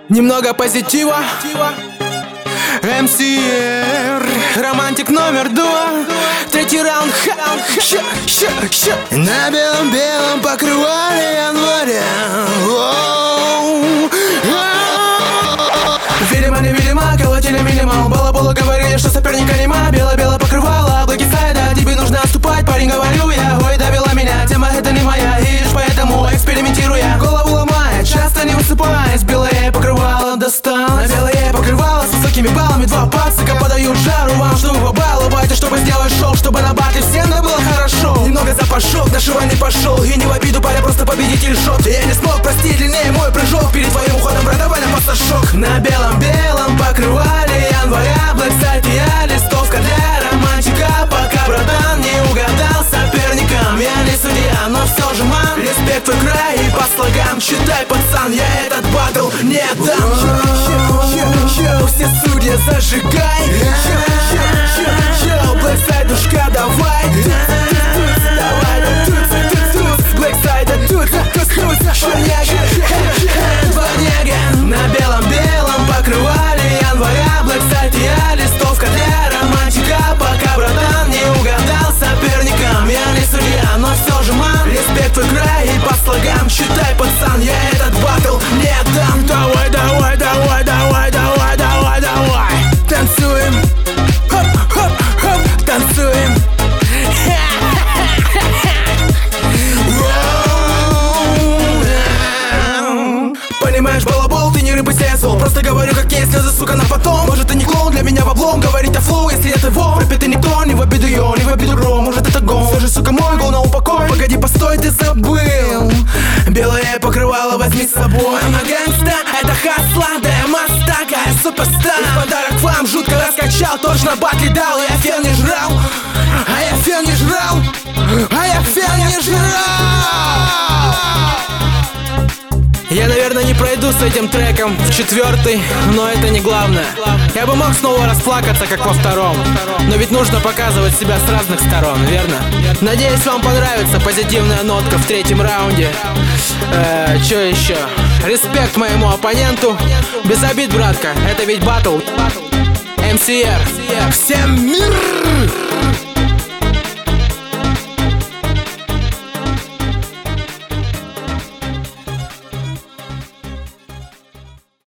Немного позитива. МСР, романтик номер 2. Третий раунд. На белом-белом покрывале января. Видимо, колотили минимал. Балаболы говорили, что соперника нема. Бело-бело покрывало, облаки сайда. Тебе нужно отступать, парень, говорю я. Ой, довела меня, тема это не моя. И лишь поэтому экспериментируя, голову ломая, часто не высыпаясь. Белое покрывало достал. На белое покрывало с высокими баллами. 2 пацака подают жару вам, чтобы побаловать. И чтобы сделать шоу, чтобы на батле всем было хорошо. Немного запашок, нашивальный пошел. И не в обиду, паря, просто победитель шот. Я не смог простить длиннее мой прыжок. Перед твоим уходом, брат, давай на пассажок. На белом-белом покрывале января. Блэксайд я листовка для романтика. Пока, братан, не угадал соперникам. Я не судья, но все же, мам, респект твой край. И по слогам читай, пацан, я этот батл не дам. Все судьи зажигай. Блэксайд, душка, давай. Блэксайд, дворняга. На белом-белом покрывале января. Блэксайд я листовка для романтика. Пока, братан, не угадал соперникам. Я не судья, но все же, мам, респект твой край. И по слогам читай, пацан, я этот батл не дам. Давай, давай, давай, давай, давай, давай, давай. Танцуем, хоп-хоп-хоп, танцуем. Понимаешь, балабол, ты не рыба сенсул. Просто говорю, как есть, слезы, сука, на потом. Может, ты не клоун, для меня в облом. Говорить о флоу, если это его. Рэп это никто, не в обиду ее, не в обиду ро. Может, это гон. Все же, сука, мой гол на упокой. Погоди, постой, ты забыл. Белое покрывало возьми с собой. Она гэнгста, это хасла, да я мастака, я суперстар. И в подарок вам жутко раскачал. Точно батли дал, и я фен не жрал. А я фен не жрал. А я фен не жрал. Я, наверное, не пройду с этим треком в 4-й, но это не главное. Я бы мог снова расплакаться, как во 2-м. Но ведь нужно показывать себя с разных сторон, верно? Надеюсь, вам понравится позитивная нотка в 3-м раунде. Чё еще? Респект моему оппоненту. Без обид, братка, это ведь батл. МСР. Всем мир!